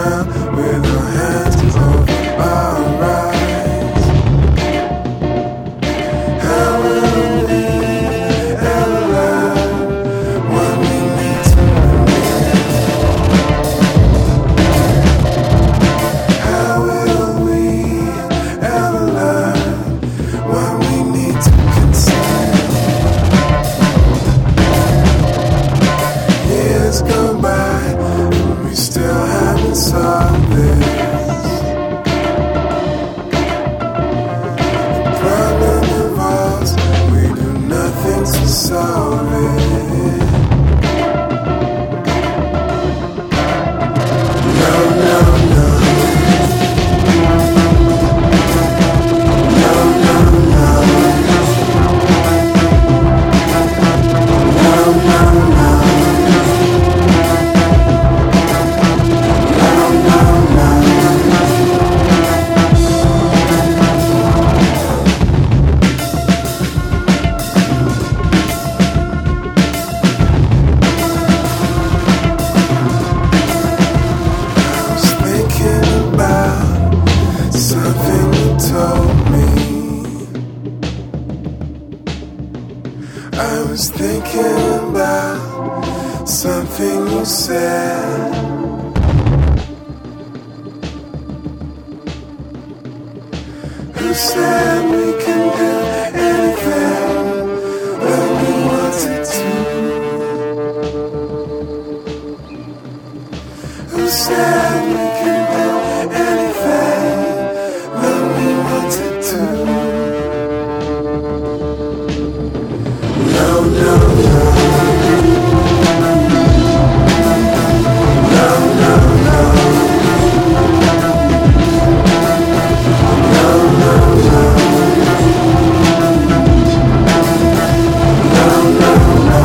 around with our hands over our eyes. How will we ever learn what we need to forget? How will we ever learn what we need to consider? Years go by, and we still haven't solved this. The problem involves we do nothing to solve it. No, no, no. No, no, no. No, no, no. Something you told me. I was thinking about something you said. Who said we can do anything that we wanted to? Who said we can do anything that we wanted to? No, no, no. No, no, no. No, no, no. No, no, no.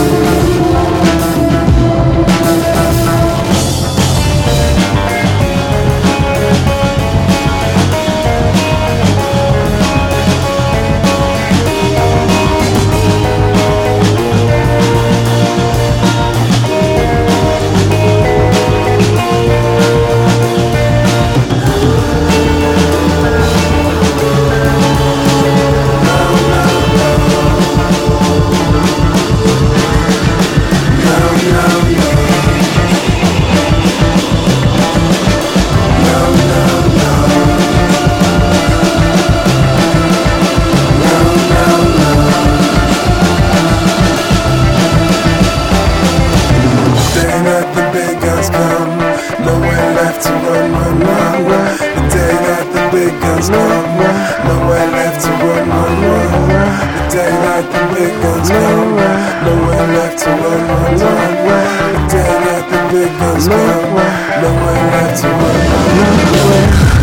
Nowhere left to run, run, run, run. The day that the big guns come, nowhere left to run, run, run, run. The day that the big guns come, nowhere left to run, run, run, run. The day that the big guns come, nowhere left to run, run, run, run.